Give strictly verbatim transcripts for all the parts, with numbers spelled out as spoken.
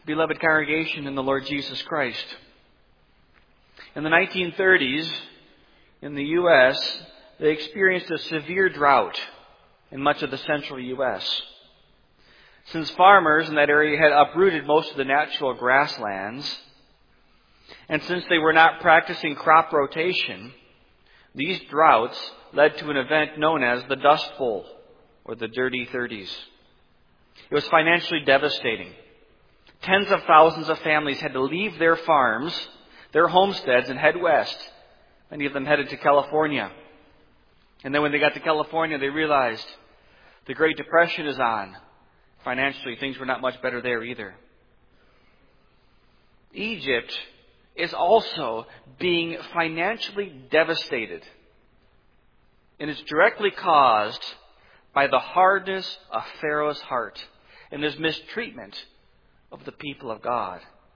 Beloved congregation in the Lord Jesus Christ. In the nineteen thirties, in the U S, they experienced a severe drought in much of the central U S. Since farmers in that area had uprooted most of the natural grasslands, and since they were not practicing crop rotation, these droughts led to an event known as the Dust Bowl, or the Dirty Thirties. It was financially devastating. Tens of thousands of families had to leave their farms, their homesteads, and head west. Many of them headed to California. And then when they got to California, they realized the Great Depression is on. Financially, things were not much better there either. Egypt is also being financially devastated. And it's directly caused by the hardness of Pharaoh's heart and his mistreatment of the people of God.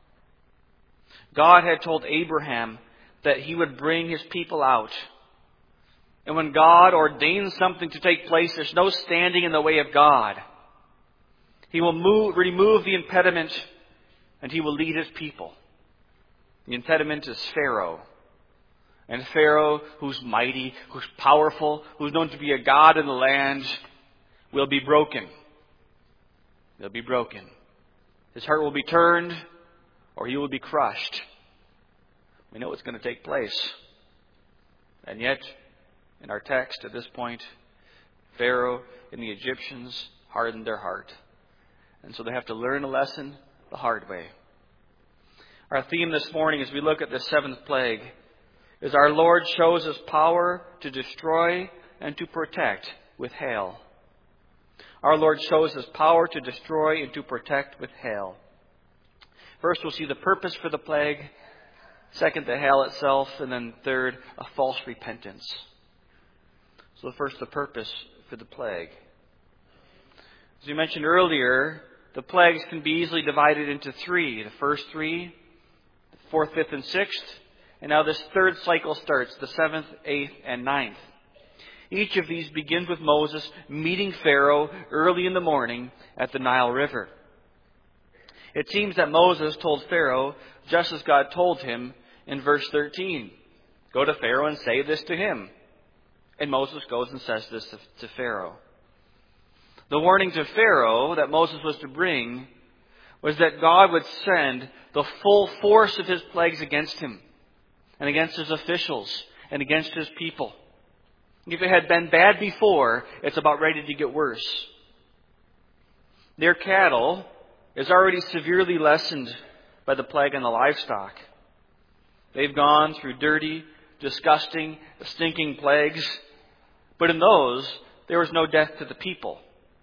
God had told Abraham that he would bring his people out. And when God ordains something to take place, there's no standing in the way of God. He will move, remove the impediment, and he will lead his people. The impediment is Pharaoh. And Pharaoh, who's mighty, who's powerful, who's known to be a god in the land, will be broken. He'll be broken. His heart will be turned, or he will be crushed. We know what's going to take place. And yet, in our text at this point, Pharaoh and the Egyptians hardened their heart. And so they have to learn a lesson the hard way. Our theme this morning as we look at the seventh plague is our Lord shows His power to destroy and to protect with hail. Our Lord shows His power to destroy and to protect with hail. First, we'll see the purpose for the plague. Second, the hail itself. And then third, a false repentance. So first, the purpose for the plague. As we mentioned earlier, the plagues can be easily divided into three. The first three, the fourth, fifth, and sixth. And now this third cycle starts, the seventh, eighth, and ninth. Each of these begins with Moses meeting Pharaoh early in the morning at the Nile River. It seems that Moses told Pharaoh just as God told him in verse thirteen. Go to Pharaoh and say this to him. And Moses goes and says this to, to Pharaoh. The warning to Pharaoh that Moses was to bring was that God would send the full force of His plagues against him and against his officials and against his people. If it had been bad before, it's about ready to get worse. Their cattle is already severely lessened by the plague on the livestock. They've gone through dirty, disgusting, stinking plagues. But in those, there was no death to the people.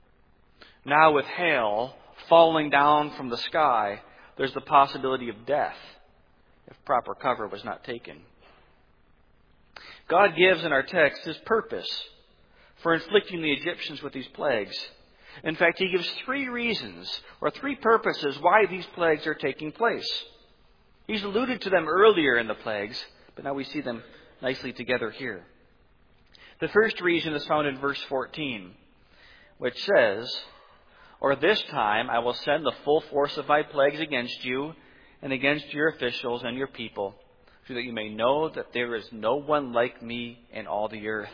Now with hail falling down from the sky, there's the possibility of death if proper cover was not taken. God gives in our text His purpose for inflicting the Egyptians with these plagues. In fact, He gives three reasons or three purposes why these plagues are taking place. He's alluded to them earlier in the plagues, but now we see them nicely together here. The first reason is found in verse fourteen, which says, Or this time I will send the full force of my plagues against you and against your officials and your people, so that you may know that there is no one like me in all the earth.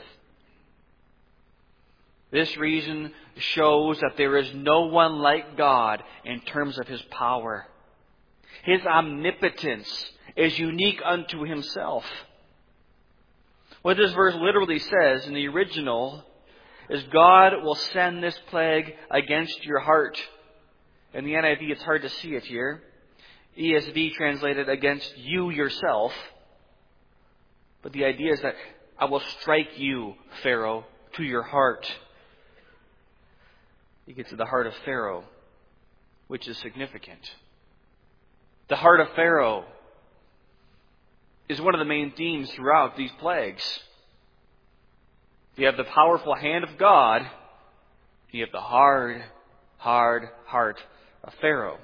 This reason shows that there is no one like God in terms of His power. His omnipotence is unique unto Himself. What this verse literally says in the original is God will send this plague against your heart. In the N I V, it's hard to see it here. E S V translated against you yourself. But the idea is that I will strike you, Pharaoh, to your heart. You get to the heart of Pharaoh, which is significant. The heart of Pharaoh is one of the main themes throughout these plagues. You have the powerful hand of God. You have the hard, hard heart of Pharaoh.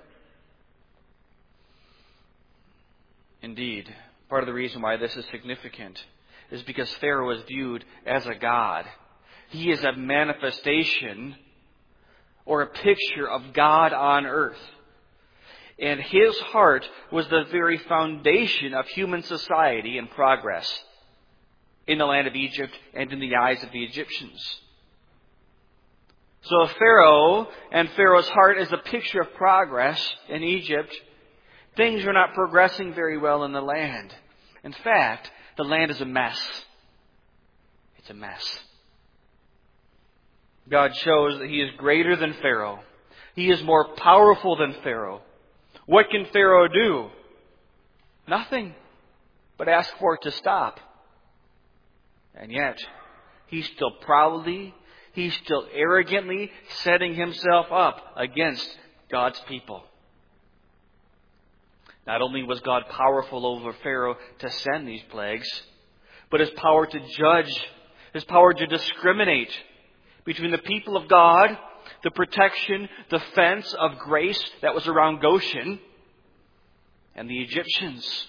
Indeed, part of the reason why this is significant is because Pharaoh is viewed as a god. He is a manifestation or a picture of God on earth. And his heart was the very foundation of human society and progress in the land of Egypt and in the eyes of the Egyptians. So Pharaoh and Pharaoh's heart is a picture of progress in Egypt. Things are not progressing very well in the land. In fact, the land is a mess. It's a mess. God shows that He is greater than Pharaoh. He is more powerful than Pharaoh. What can Pharaoh do? Nothing but ask for it to stop. And yet, he's still proudly, he's still arrogantly setting himself up against God's people. Not only was God powerful over Pharaoh to send these plagues, but His power to judge, His power to discriminate between the people of God, the protection, the fence of grace that was around Goshen, and the Egyptians.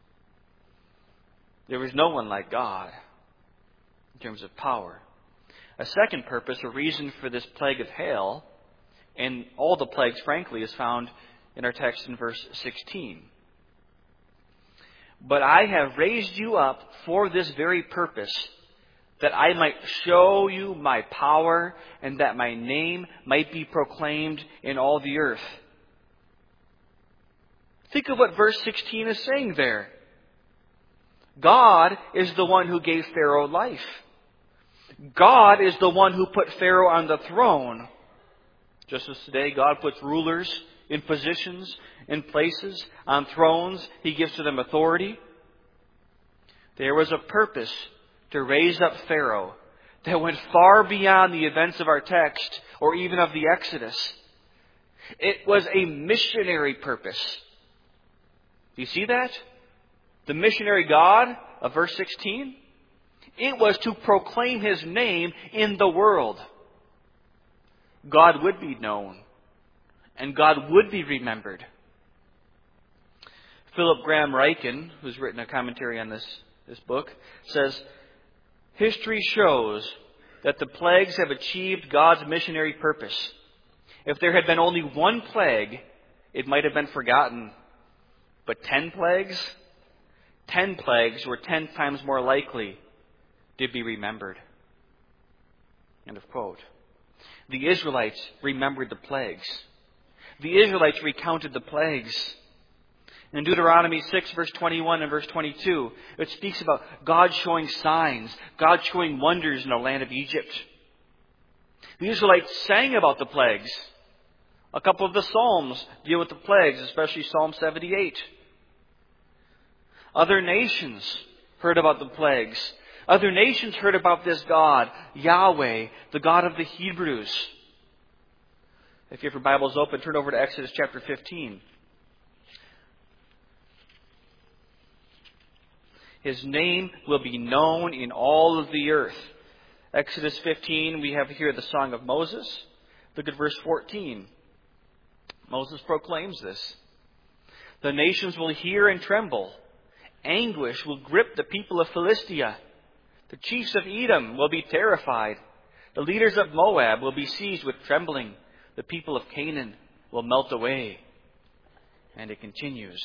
There was no one like God in terms of power. A second purpose, a reason for this plague of hail, and all the plagues, frankly, is found in our text in verse sixteen. But I have raised you up for this very purpose, that I might show you my power, and that my name might be proclaimed in all the earth. Think of what verse sixteen is saying there. God is the one who gave Pharaoh life. God is the one who put Pharaoh on the throne. Just as today God puts rulers in positions, in places, on thrones. He gives to them authority. There was a purpose to raise up Pharaoh that went far beyond the events of our text or even of the Exodus. It was a missionary purpose. Do you see that? The missionary God of verse sixteen? It was to proclaim His name in the world. God would be known, and God would be remembered. Philip Graham Ryken, who's written a commentary on this, this book, says, history shows that the plagues have achieved God's missionary purpose. If there had been only one plague, it might have been forgotten. But ten plagues? Ten plagues were ten times more likely to be remembered. End of quote. The Israelites remembered the plagues. The Israelites recounted the plagues. In Deuteronomy six, verse twenty-one and verse twenty-two, it speaks about God showing signs, God showing wonders in the land of Egypt. The Israelites sang about the plagues. A couple of the Psalms deal with the plagues, especially Psalm seventy-eight. Other nations heard about the plagues. Other nations heard about this God, Yahweh, the God of the Hebrews. If you have your Bibles open, turn over to Exodus chapter fifteen. His name will be known in all of the earth. Exodus fifteen, we have here the Song of Moses. Look at verse fourteen. Moses proclaims this. The nations will hear and tremble. Anguish will grip the people of Philistia. The chiefs of Edom will be terrified. The leaders of Moab will be seized with trembling. The people of Canaan will melt away. And it continues.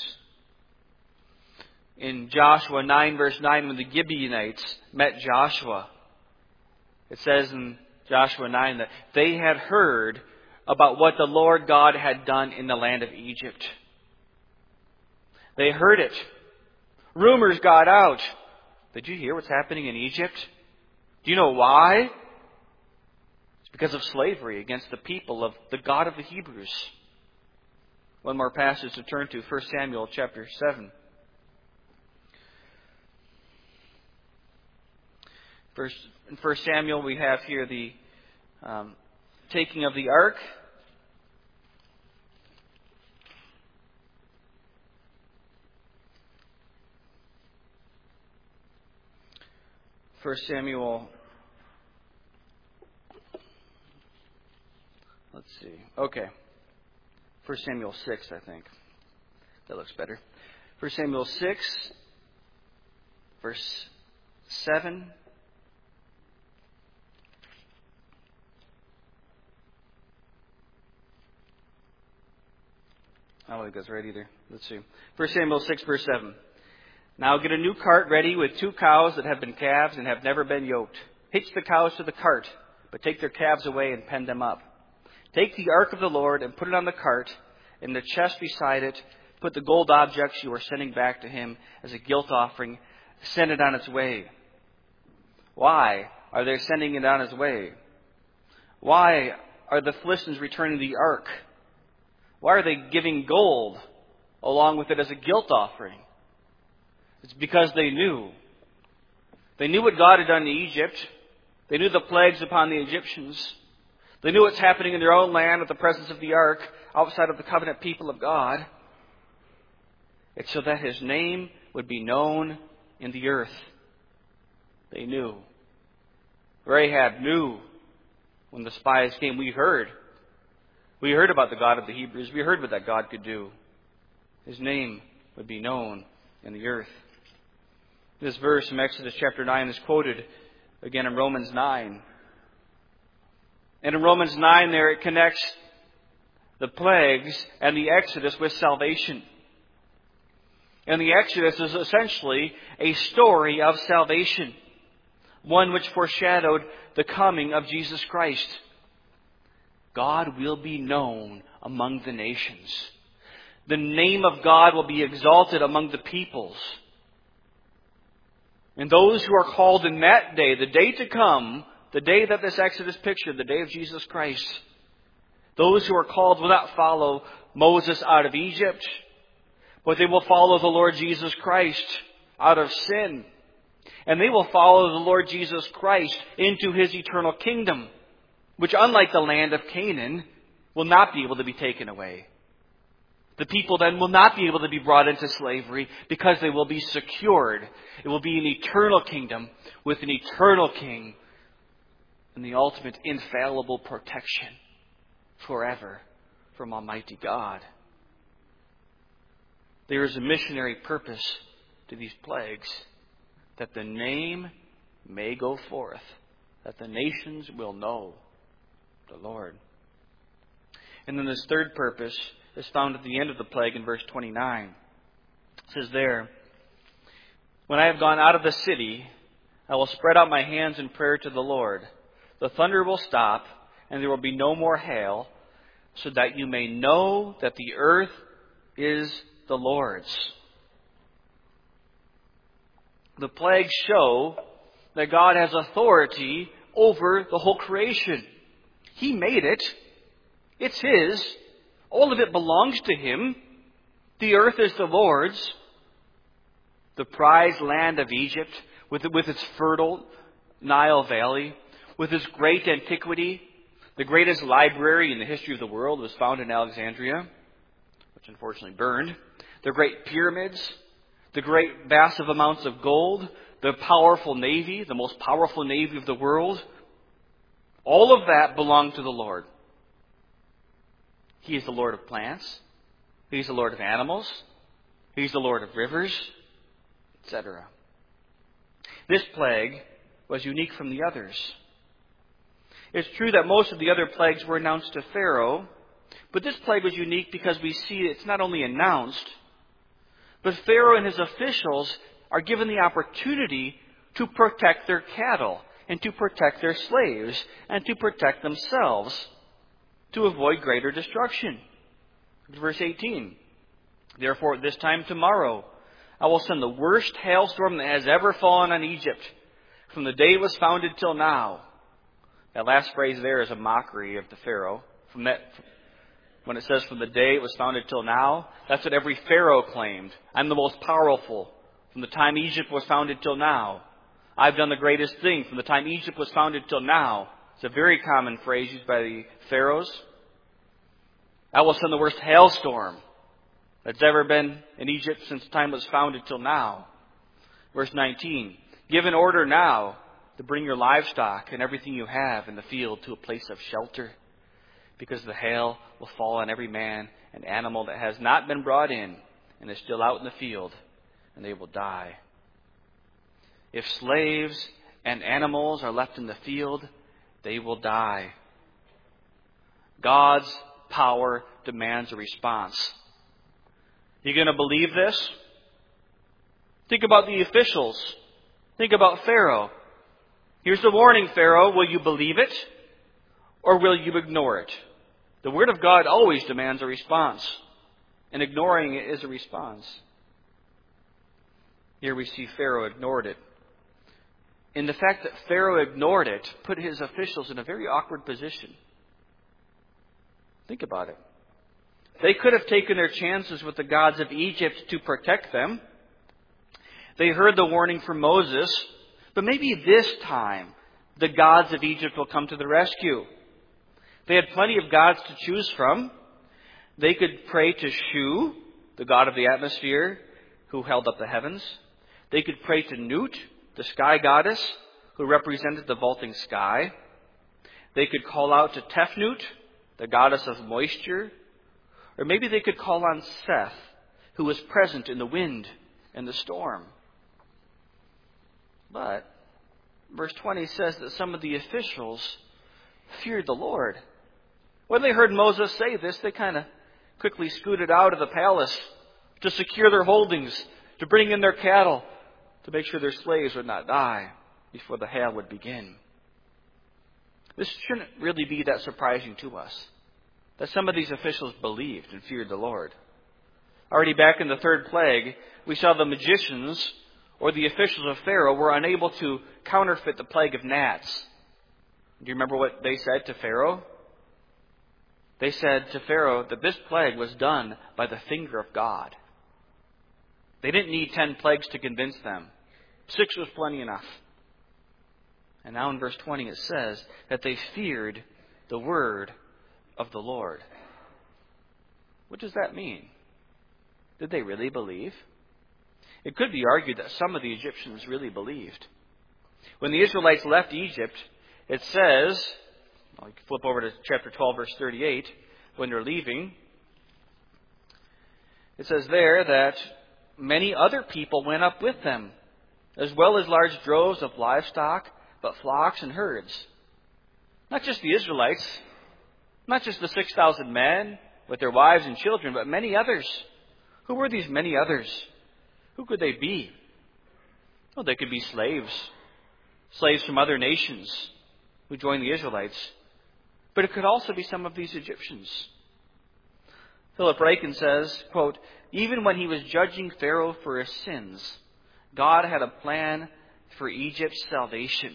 In Joshua nine, verse nine, when the Gibeonites met Joshua, it says in Joshua nine that they had heard about what the Lord God had done in the land of Egypt. They heard it. Rumors got out. Did you hear what's happening in Egypt? Do you know why? It's because of slavery against the people of the God of the Hebrews. One more passage to turn to, First Samuel chapter seven. First, in First Samuel, we have here the um, taking of the ark. First Samuel, let's see. Okay. First Samuel six, I think. That looks better. First Samuel six, verse seven. I don't think that's right either. Let's see. First Samuel six, verse seven. Now get a new cart ready with two cows that have been calves and have never been yoked. Hitch the cows to the cart, but take their calves away and pen them up. Take the ark of the Lord and put it on the cart, and the chest beside it. Put the gold objects you are sending back to him as a guilt offering. Send it on its way. Why are they sending it on its way? Why are the Philistines returning the ark? Why are they giving gold along with it as a guilt offering? It's because they knew. They knew what God had done in Egypt. They knew the plagues upon the Egyptians. They knew what's happening in their own land with the presence of the ark outside of the covenant people of God. It's so that his name would be known in the earth. They knew. Rahab knew when the spies came. We heard. We heard about the God of the Hebrews. We heard what that God could do. His name would be known in the earth. This verse from Exodus chapter nine is quoted again in Romans nine. And in Romans nine there it connects the plagues and the Exodus with salvation. And the Exodus is essentially a story of salvation, one which foreshadowed the coming of Jesus Christ. God will be known among the nations. The name of God will be exalted among the peoples. And those who are called in that day, the day to come, the day that this Exodus pictured, the day of Jesus Christ, those who are called will not follow Moses out of Egypt, but they will follow the Lord Jesus Christ out of sin. And they will follow the Lord Jesus Christ into his eternal kingdom, which, unlike the land of Canaan, will not be able to be taken away. The people then will not be able to be brought into slavery because they will be secured. It will be an eternal kingdom with an eternal king and the ultimate infallible protection forever from Almighty God. There is a missionary purpose to these plagues, that the name may go forth, that the nations will know the Lord. And then this third purpose is found at the end of the plague in verse twenty-nine. It says there, when I have gone out of the city, I will spread out my hands in prayer to the Lord. The thunder will stop, and there will be no more hail, so that you may know that the earth is the Lord's. The plagues show that God has authority over the whole creation. He made it. It's His. All of it belongs to Him. The earth is the Lord's. The prized land of Egypt, with, with its fertile Nile Valley, with its great antiquity, the greatest library in the history of the world was found in Alexandria, which unfortunately burned. The great pyramids, the great massive amounts of gold, the powerful navy, the most powerful navy of the world, all of that belonged to the Lord. He is the Lord of plants. He's the Lord of animals. He's the Lord of rivers, et cetera. This plague was unique from the others. It's true that most of the other plagues were announced to Pharaoh, but this plague was unique because we see it's not only announced, but Pharaoh and his officials are given the opportunity to protect their cattle and to protect their slaves and to protect themselves to avoid greater destruction. Verse eighteen. Therefore, at this time tomorrow, I will send the worst hailstorm that has ever fallen on Egypt, from the day it was founded till now. That last phrase there is a mockery of the Pharaoh. From that, when it says from the day it was founded till now, that's what every Pharaoh claimed. I'm the most powerful. From the time Egypt was founded till now. I've done the greatest thing from the time Egypt was founded till now. It's a very common phrase used by the pharaohs. I will send the worst hailstorm that's ever been in Egypt since the time it was founded till now. Verse nineteen. Give an order now to bring your livestock and everything you have in the field to a place of shelter, because the hail will fall on every man and animal that has not been brought in and is still out in the field, and they will die. If slaves and animals are left in the field, they will die. God's power demands a response. You going to believe this? Think about the officials. Think about Pharaoh. Here's the warning, Pharaoh. Will you believe it or will you ignore it? The Word of God always demands a response, and ignoring it is a response. Here we see Pharaoh ignored it. And the fact that Pharaoh ignored it put his officials in a very awkward position. Think about it. They could have taken their chances with the gods of Egypt to protect them. They heard the warning from Moses, but maybe this time the gods of Egypt will come to the rescue. They had plenty of gods to choose from. They could pray to Shu, the god of the atmosphere, who held up the heavens. They could pray to Nut, the sky goddess, who represented the vaulting sky. They could call out to Tefnut, the goddess of moisture. Or maybe they could call on Seth, who was present in the wind and the storm. But verse twenty says that some of the officials feared the Lord. When they heard Moses say this, they kind of quickly scooted out of the palace to secure their holdings, to bring in their cattle, to make sure their slaves would not die before the hail would begin. This shouldn't really be that surprising to us, that some of these officials believed and feared the Lord. Already back in the third plague, we saw the magicians or the officials of Pharaoh were unable to counterfeit the plague of gnats. Do you remember what they said to Pharaoh? They said to Pharaoh that this plague was done by the finger of God. They didn't need ten plagues to convince them. Six was plenty enough. And now in verse twenty it says that they feared the word of the Lord. What does that mean? Did they really believe? It could be argued that some of the Egyptians really believed. When the Israelites left Egypt, it says, I'll flip over to chapter twelve, verse thirty-eight, when they're leaving. It says there that many other people went up with them, as well as large droves of livestock, but flocks and herds. Not just the Israelites, not just the six thousand men with their wives and children, but many others. Who were these many others? Who could they be? Well, they could be slaves. Slaves from other nations who joined the Israelites. But it could also be some of these Egyptians. Philip Ryken says, quote, even when he was judging Pharaoh for his sins, God had a plan for Egypt's salvation.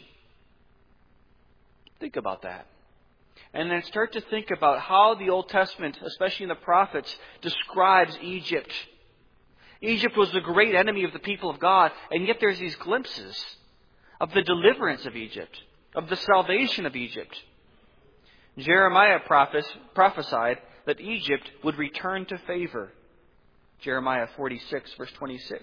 Think about that. And then start to think about how the Old Testament, especially in the prophets, describes Egypt. Egypt was the great enemy of the people of God, and yet there's these glimpses of the deliverance of Egypt, of the salvation of Egypt. Jeremiah prophesied that Egypt would return to favor. Jeremiah forty-six, verse twenty-six.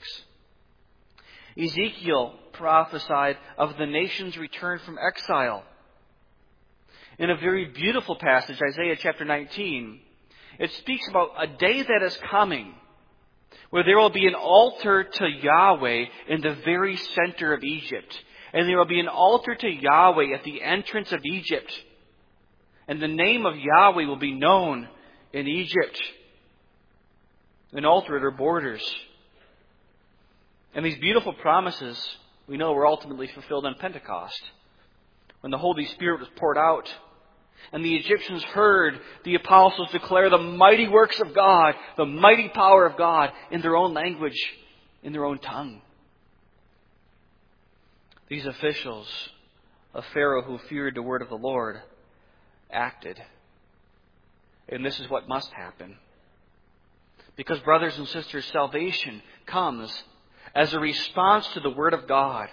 Ezekiel prophesied of the nation's return from exile. In a very beautiful passage, Isaiah chapter nineteen, it speaks about a day that is coming where there will be an altar to Yahweh in the very center of Egypt. And there will be an altar to Yahweh at the entrance of Egypt. And the name of Yahweh will be known in Egypt. An altar at her borders. And these beautiful promises, we know, were ultimately fulfilled on Pentecost, when the Holy Spirit was poured out. And the Egyptians heard the apostles declare the mighty works of God, the mighty power of God in their own language, in their own tongue. These officials of Pharaoh who feared the word of the Lord acted. And this is what must happen. Because, brothers and sisters, salvation comes as a response to the word of God.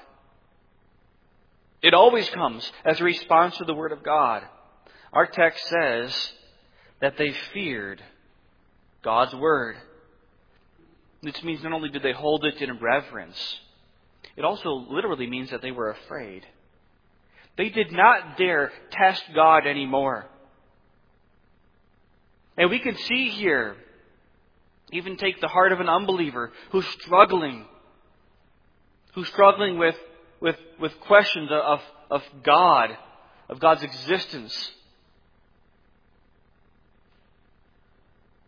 It always comes as a response to the word of God. Our text says that they feared God's word. This means not only did they hold it in reverence, it also literally means that they were afraid. They did not dare test God anymore. And we can see here, even take the heart of an unbeliever who's struggling, who's struggling with, with, with questions of, of God, of God's existence.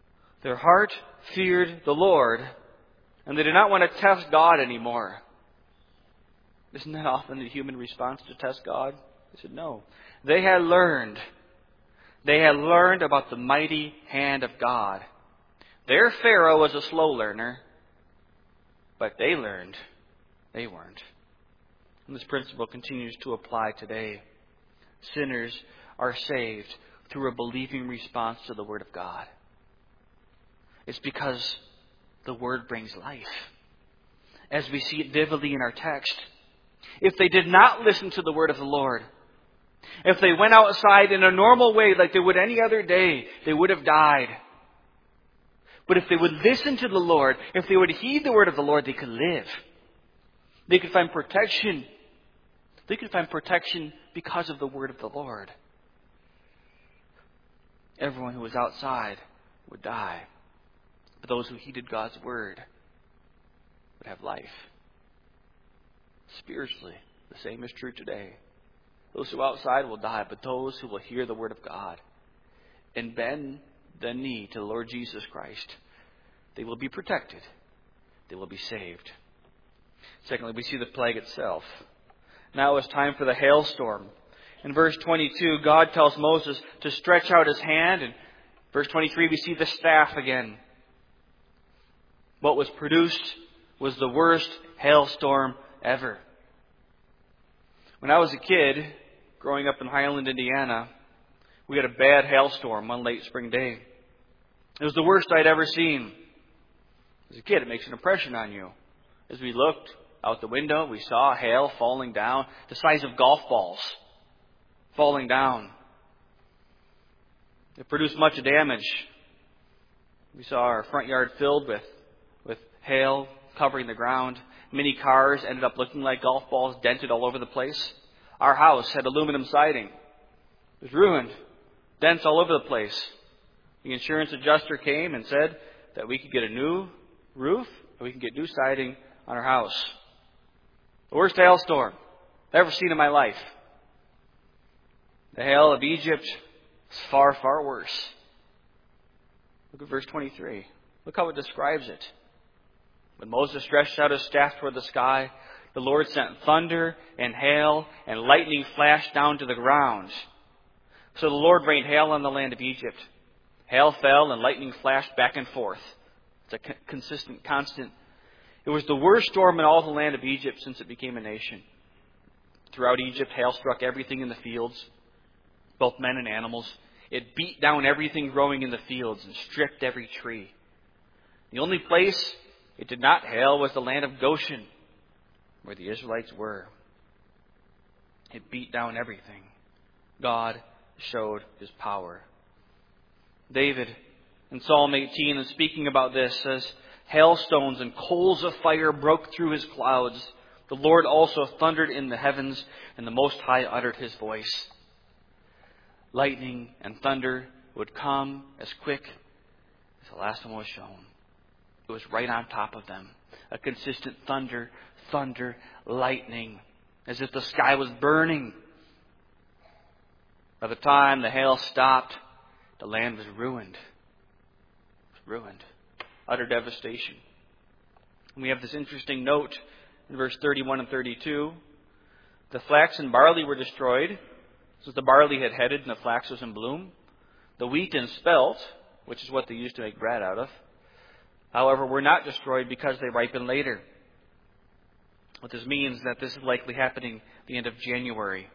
Their heart feared the Lord, and they did not want to test God anymore. Isn't that often the human response to test God? They said no. They had learned. They had learned about the mighty hand of God. Their Pharaoh was a slow learner, but they learned. They weren't. And this principle continues to apply today. Sinners are saved through a believing response to the Word of God. It's because the Word brings life, as we see it vividly in our text. If they did not listen to the Word of the Lord, if they went outside in a normal way like they would any other day, they would have died. But if they would listen to the Lord, if they would heed the Word of the Lord, they could live. They could find protection. They could find protection because of the Word of the Lord. Everyone who was outside would die. But those who heeded God's Word would have life. Spiritually, the same is true today. Those who are outside will die, but those who will hear the Word of God and bend the knee to the Lord Jesus Christ, they will be protected. They will be saved. Secondly, we see the plague itself. Now it's time for the hailstorm. In verse twenty-two, God tells Moses to stretch out his hand. And verse twenty-three, we see the staff again. What was produced was the worst hailstorm ever. When I was a kid, growing up in Highland, Indiana, we had a bad hailstorm one late spring day. It was the worst I'd ever seen. As a kid, it makes an impression on you. As we looked out the window, we saw hail falling down, the size of golf balls falling down. It produced much damage. We saw our front yard filled with, with hail covering the ground. Many cars ended up looking like golf balls, dented all over the place. Our house had aluminum siding. It was ruined. Dents all over the place. The insurance adjuster came and said that we could get a new roof and we could get new siding on our house. The worst hailstorm I've ever seen in my life. The hail of Egypt is far, far worse. Look at verse twenty-three. Look how it describes it. When Moses stretched out his staff toward the sky, the Lord sent thunder and hail and lightning flashed down to the ground. So the Lord rained hail on the land of Egypt. Hail fell and lightning flashed back and forth. It's a consistent, constant. It was the worst storm in all the land of Egypt since it became a nation. Throughout Egypt, hail struck everything in the fields, both men and animals. It beat down everything growing in the fields and stripped every tree. The only place it did not hail was the land of Goshen, where the Israelites were. It beat down everything. God showed His power. David, in Psalm eighteen, and speaking about this, says, hailstones and coals of fire broke through His clouds. The Lord also thundered in the heavens, and the Most High uttered His voice. Lightning and thunder would come as quick as the last one was shown. It was right on top of them. A consistent thunder, thunder, lightning, as if the sky was burning. By the time the hail stopped, the land was ruined. It was ruined. Utter devastation. And we have this interesting note in verse thirty-one and thirty-two. The flax and barley were destroyed, since the barley had headed and the flax was in bloom. The wheat and spelt, which is what they used to make bread out of, however, were not destroyed because they ripened later. What this means is that this is likely happening at the end of January.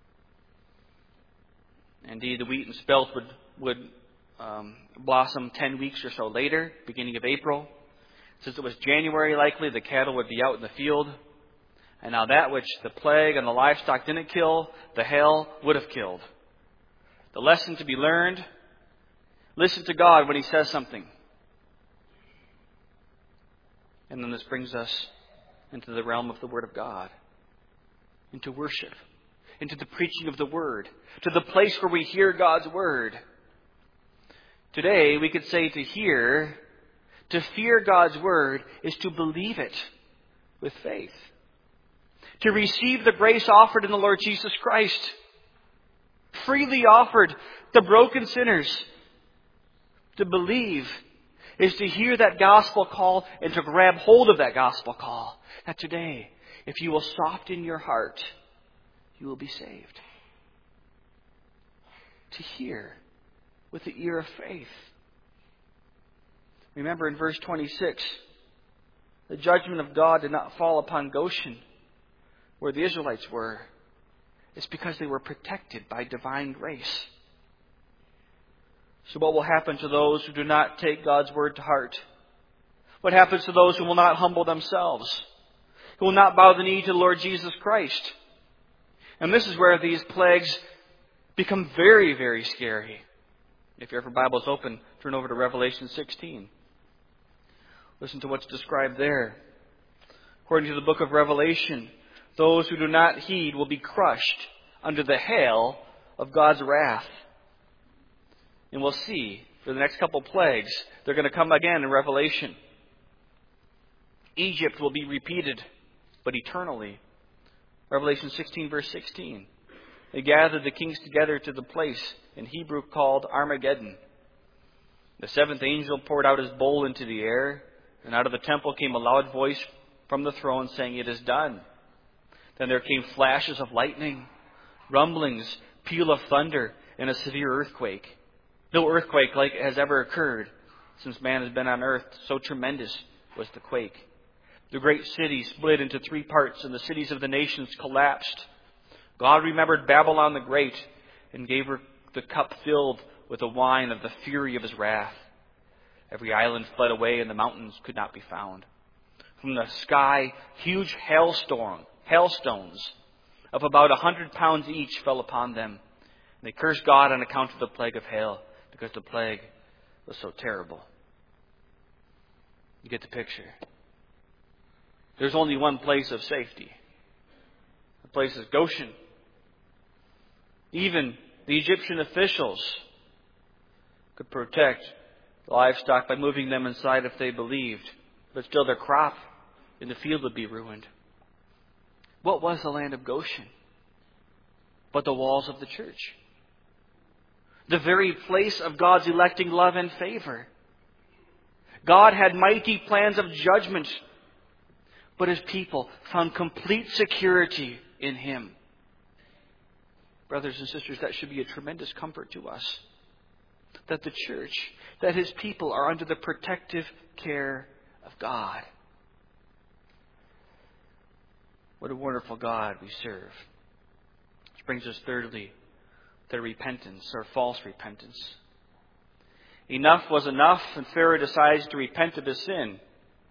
Indeed, the wheat and spelt would, would um, blossom ten weeks or so later, beginning of April. Since it was January, likely the cattle would be out in the field. And now that which the plague and the livestock didn't kill, the hail would have killed. The lesson to be learned, listen to God when He says something. And then this brings us into the realm of the Word of God, into worship, into the preaching of the Word, to the place where we hear God's Word. Today, we could say to hear, to fear God's Word is to believe it with faith. To receive the grace offered in the Lord Jesus Christ, freely offered to broken sinners. To believe is to hear that gospel call and to grab hold of that gospel call. That today, if you will soften your heart, you will be saved. To hear with the ear of faith. Remember in verse twenty-six, the judgment of God did not fall upon Goshen, where the Israelites were. It's because they were protected by divine grace. So what will happen to those who do not take God's word to heart? What happens to those who will not humble themselves? Who will not bow the knee to the Lord Jesus Christ? And this is where these plagues become very, very scary. If your Bible's open, turn over to Revelation sixteen. Listen to what's described there. According to the book of Revelation, those who do not heed will be crushed under the hail of God's wrath. And we'll see, for the next couple plagues, they're going to come again in Revelation. Egypt will be repeated, but eternally. Revelation sixteen, verse sixteen. They gathered the kings together to the place in Hebrew called Armageddon. The seventh angel poured out his bowl into the air, and out of the temple came a loud voice from the throne saying, "It is done." Then there came flashes of lightning, rumblings, peal of thunder, and a severe earthquake. No earthquake like has ever occurred since man has been on earth. So tremendous was the quake. The great city split into three parts, and the cities of the nations collapsed. God remembered Babylon the Great and gave her the cup filled with the wine of the fury of his wrath. Every island fled away, and the mountains could not be found. From the sky, huge hailstorm, hailstones of about a hundred pounds each fell upon them. And they cursed God on account of the plague of hail, because the plague was so terrible. You get the picture. There's only one place of safety. The place is Goshen. Even the Egyptian officials could protect the livestock by moving them inside if they believed. But still their crop in the field would be ruined. What was the land of Goshen but the walls of the church? The very place of God's electing love and favor. God had mighty plans of judgment, but His people found complete security in Him. Brothers and sisters, that should be a tremendous comfort to us. That the church, that His people are under the protective care of God. What a wonderful God we serve. Which brings us thirdly to repentance, or false repentance. Enough was enough, and Pharaoh decides to repent of his sin.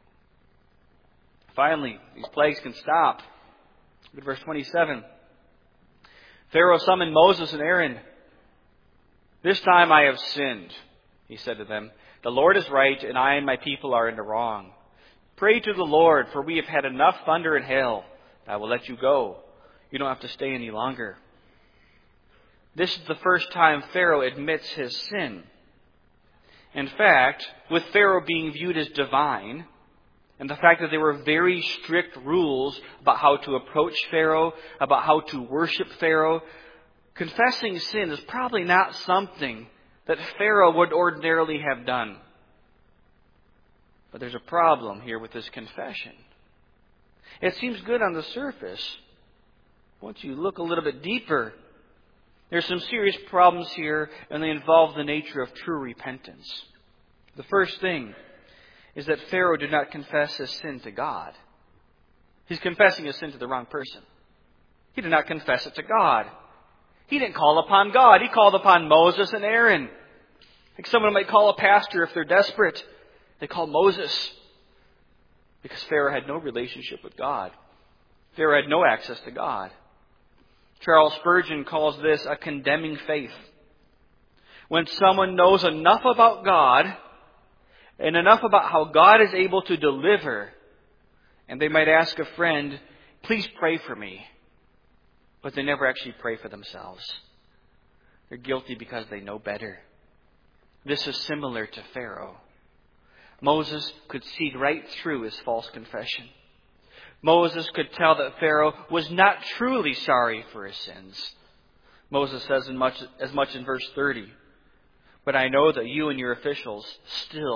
Finally, these plagues can stop. Look at verse twenty-seven. Pharaoh summoned Moses and Aaron. "This time I have sinned," he said to them. "The Lord is right, and I and my people are in the wrong. Pray to the Lord, for we have had enough thunder and hail. I will let you go. You don't have to stay any longer." This is the first time Pharaoh admits his sin. In fact, with Pharaoh being viewed as divine, and the fact that there were very strict rules about how to approach Pharaoh, about how to worship Pharaoh, confessing sin is probably not something that Pharaoh would ordinarily have done. But there's a problem here with this confession. It seems good on the surface. Once you look a little bit deeper, there's some serious problems here, and they involve the nature of true repentance. The first thing is that Pharaoh did not confess his sin to God. He's confessing his sin to the wrong person. He did not confess it to God. He didn't call upon God. He called upon Moses and Aaron. Like someone might call a pastor if they're desperate. They call Moses. Because Pharaoh had no relationship with God. Pharaoh had no access to God. Charles Spurgeon calls this a condemning faith. When someone knows enough about God and enough about how God is able to deliver, and they might ask a friend, "Please pray for me," but they never actually pray for themselves. They're guilty because they know better. This is similar to Pharaoh. Moses could see right through his false confession. Moses could tell that Pharaoh was not truly sorry for his sins. Moses says in much, as much in verse thirty, "But I know that you and your officials still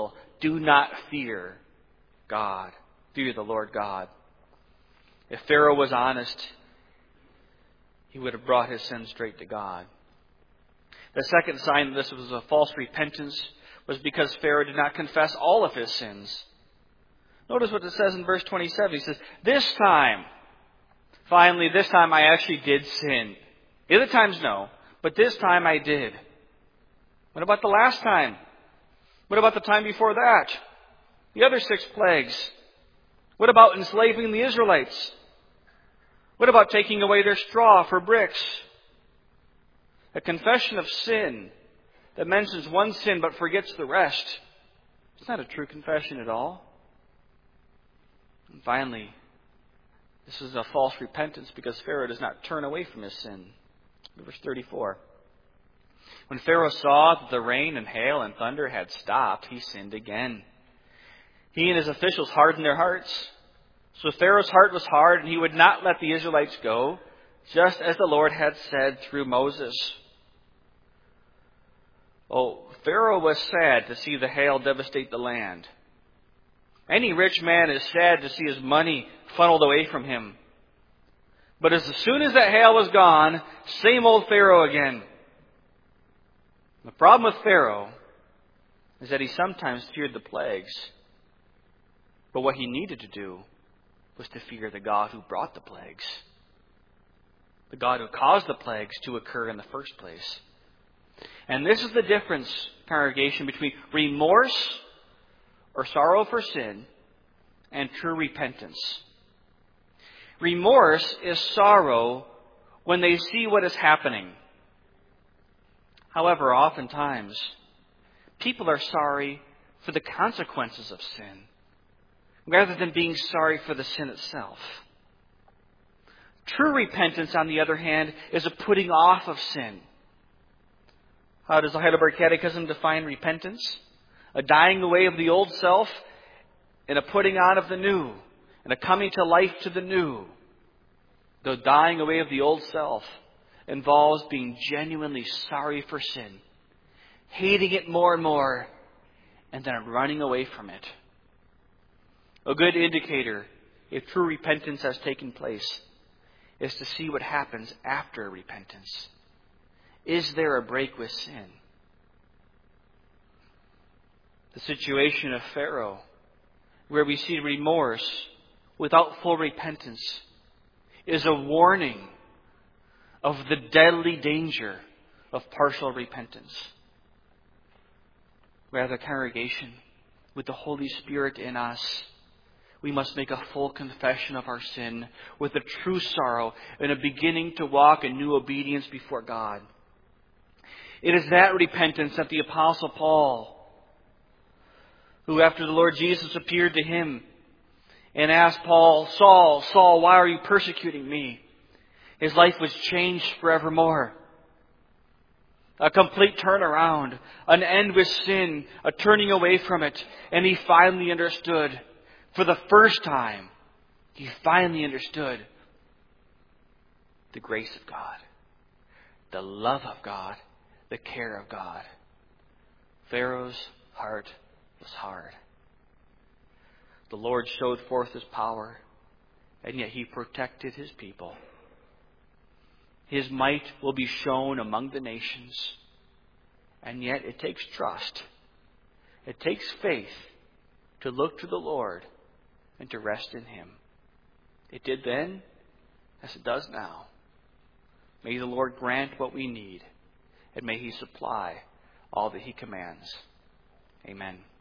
do not fear God. Fear the Lord God. If Pharaoh was honest, he would have brought his sin straight to God. The second sign that this was a false repentance was because Pharaoh did not confess all of his sins. Notice what it says in verse twenty-seven. He says, this time, finally, this time I actually did sin. The other times, no. But this time I did. What about the last time? What about the time before that? The other six plagues? What about enslaving the Israelites? What about taking away their straw for bricks? A confession of sin that mentions one sin but forgets the rest. It's not a true confession at all. And finally, this is a false repentance because Pharaoh does not turn away from his sin. Verse thirty-four. When Pharaoh saw that the rain and hail and thunder had stopped, he sinned again. He and his officials hardened their hearts. So Pharaoh's heart was hard, and he would not let the Israelites go, just as the Lord had said through Moses. Oh, Pharaoh was sad to see the hail devastate the land. Any rich man is sad to see his money funneled away from him. But as soon as that hail was gone, same old Pharaoh again. The problem with Pharaoh is that he sometimes feared the plagues. But what he needed to do was to fear the God who brought the plagues. The God who caused the plagues to occur in the first place. And this is the difference, congregation, between remorse or sorrow for sin and true repentance. Remorse is sorrow when they see what is happening. However, oftentimes, people are sorry for the consequences of sin, rather than being sorry for the sin itself. True repentance, on the other hand, is a putting off of sin. How does the Heidelberg Catechism define repentance? A dying away of the old self and a putting on of the new, and a coming to life to the new. The dying away of the old self involves being genuinely sorry for sin, hating it more and more, and then running away from it. A good indicator if true repentance has taken place is to see what happens after repentance. Is there a break with sin? The situation of Pharaoh, where we see remorse without full repentance, is a warning of the deadly danger of partial repentance. Rather, congregation, with the Holy Spirit in us, we must make a full confession of our sin with a true sorrow and a beginning to walk in new obedience before God. It is that repentance that the Apostle Paul, who after the Lord Jesus appeared to him and asked Paul, Saul, Saul, why are you persecuting me? His life was changed forevermore. A complete turnaround, an end with sin, a turning away from it. And he finally understood, for the first time, he finally understood the grace of God, the love of God, the care of God. Pharaoh's heart was hard. The Lord showed forth His power, and yet He protected His people. His might will be shown among the nations, and yet it takes trust. It takes faith to look to the Lord and to rest in Him. It did then, as it does now. May the Lord grant what we need, and may He supply all that He commands. Amen.